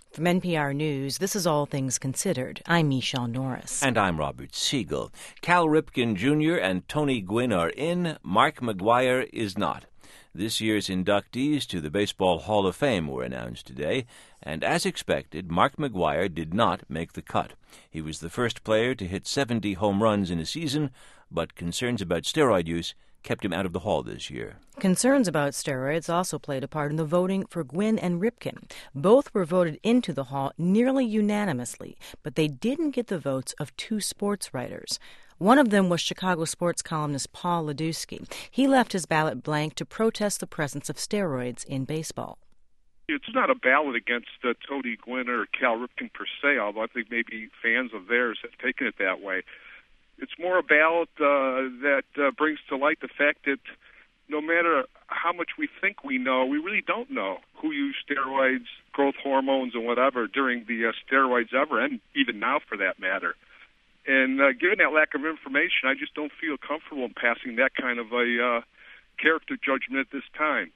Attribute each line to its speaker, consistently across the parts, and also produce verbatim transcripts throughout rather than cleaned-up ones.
Speaker 1: From N P R News, this is All Things Considered. I'm Michelle Norris.
Speaker 2: And I'm Robert Siegel. Cal Ripken Junior and Tony Gwynn are in. Mark McGwire is not. This year's inductees to the Baseball Hall of Fame were announced today, and as expected, Mark McGwire did not make the cut. He was the first player to hit seventy home runs in a season, but concerns about steroid use kept him out of the Hall this year.
Speaker 1: Concerns about steroids also played a part in the voting for Gwynn and Ripken. Both were voted into the Hall nearly unanimously, but they didn't get the votes of two sports writers. One of them was Chicago sports columnist Paul Ladewski. He left his ballot blank to protest the presence of steroids in baseball.
Speaker 3: It's not a ballot against uh, Tony Gwynn or Cal Ripken per se, although I think maybe fans of theirs have taken it that way. It's more a ballot uh, that uh, brings to light the fact that no matter how much we think we know, we really don't know who used steroids, growth hormones, and whatever during the uh, steroids ever, and even now for that matter. And uh, given that lack of information, I just don't feel comfortable in passing that kind of a uh, character judgment at this time.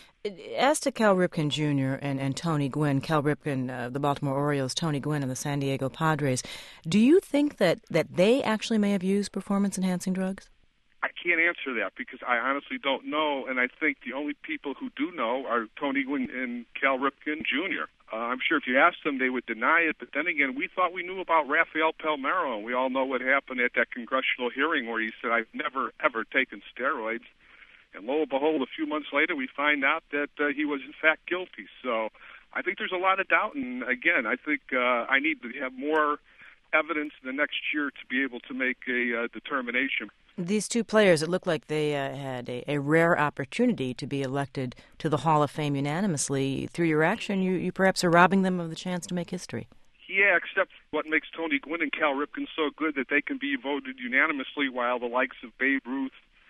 Speaker 1: As to Cal Ripken Junior and, and Tony Gwynn, Cal Ripken, uh, the Baltimore Orioles, Tony Gwynn of the San Diego Padres, do you think that, that they actually may have used performance-enhancing drugs?
Speaker 3: I can't answer that because I honestly don't know, and I think the only people who do know are Tony Gwynn and Cal Ripken Junior Uh, I'm sure if you asked them, they would deny it, but then again, we thought we knew about Rafael Palmeiro, and we all know what happened at that congressional hearing where he said, I've never, ever taken steroids. And lo and behold, a few months later, we find out that uh, he was in fact guilty. So I think there's a lot of doubt. And again, I think uh, I need to have more evidence the next year to be able to make a uh, determination.
Speaker 1: These two players, it looked like they uh, had a, a rare opportunity to be elected to the Hall of Fame unanimously. Through your action, you, you perhaps are robbing them of the chance to make history.
Speaker 3: Yeah, except what makes Tony Gwynn and Cal Ripken so good that they can be voted unanimously while the likes of Babe Ruth,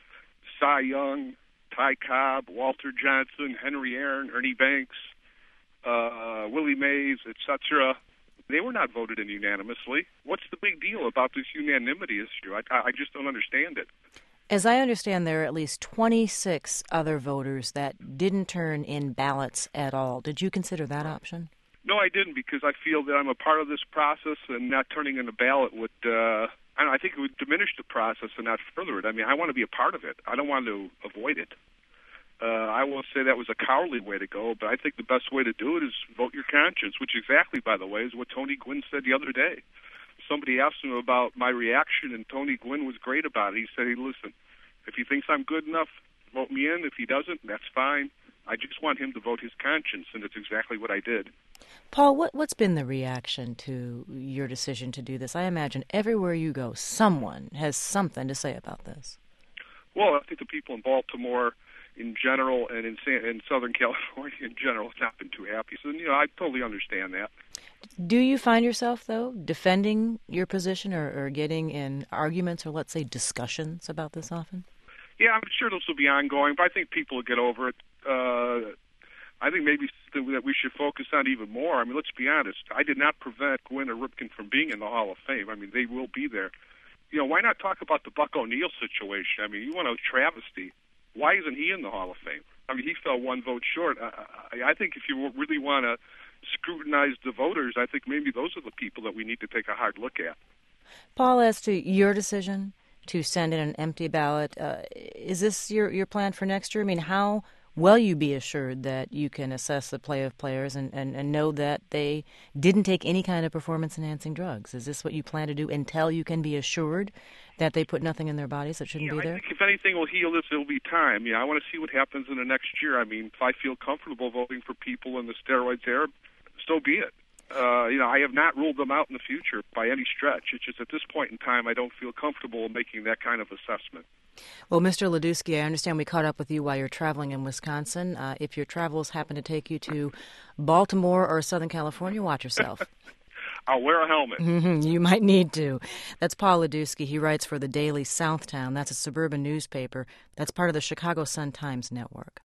Speaker 3: Cy Young, Ty Cobb, Walter Johnson, Henry Aaron, Ernie Banks, uh, Willie Mays, et cetera, they were not voted in unanimously. What's the big deal about this unanimity issue? I, I just don't understand it.
Speaker 1: As I understand, there are at least twenty-six other voters that didn't turn in ballots at all. Did you consider that option?
Speaker 3: No, I didn't, because I feel that I'm a part of this process, and not turning in a ballot would... Uh, I, don't know, I think it would diminish the process and not further it. I mean, I want to be a part of it. I don't want to avoid it. Uh, I won't say that was a cowardly way to go, but I think the best way to do it is vote your conscience, which exactly, by the way, is what Tony Gwynn said the other day. Somebody asked him about my reaction, and Tony Gwynn was great about it. He said, hey, listen, if he thinks I'm good enough, vote me in. If he doesn't, that's fine. I just want him to vote his conscience, and it's exactly what I did.
Speaker 1: Paul, what, what's been the reaction to your decision to do this? I imagine everywhere you go, someone has something to say about this.
Speaker 3: Well, I think the people in Baltimore in general and in, San, in Southern California in general have not been too happy. So, you know, I totally understand that.
Speaker 1: Do you find yourself, though, defending your position or, or getting in arguments or, let's say, discussions about this often?
Speaker 3: Yeah, I'm sure this will be ongoing, but I think people will get over it. Uh, I think maybe that we should focus on even more. I mean, let's be honest. I did not prevent Gwynn or Ripken from being in the Hall of Fame. I mean, they will be there. You know, why not talk about the Buck O'Neil situation? I mean, you want a travesty. Why isn't he in the Hall of Fame? I mean, he fell one vote short. I, I, I think if you really want to scrutinize the voters, I think maybe those are the people that we need to take a hard look at.
Speaker 1: Paul, as to your decision to send in an empty ballot, uh, is this your, your plan for next year? I mean, how will you be assured that you can assess the play of players and, and, and know that they didn't take any kind of performance-enhancing drugs? Is this what you plan to do until you can be assured that they put nothing in their bodies that shouldn't
Speaker 3: yeah,
Speaker 1: be there?
Speaker 3: I think if anything will heal this, it'll be time. Yeah, I want to see what happens in the next year. I mean, if I feel comfortable voting for people in the steroids era, so be it. Uh, you know, I have not ruled them out in the future by any stretch. It's just at this point in time, I don't feel comfortable making that kind of assessment.
Speaker 1: Well, Mister Ladewski, I understand we caught up with you while you're traveling in Wisconsin. Uh, if your travels happen to take you to Baltimore or Southern California, watch yourself.
Speaker 3: I'll wear a helmet.
Speaker 1: Mm-hmm, you might need to. That's Paul Ladewski. He writes for the Daily Southtown. That's a suburban newspaper that's part of the Chicago Sun-Times network.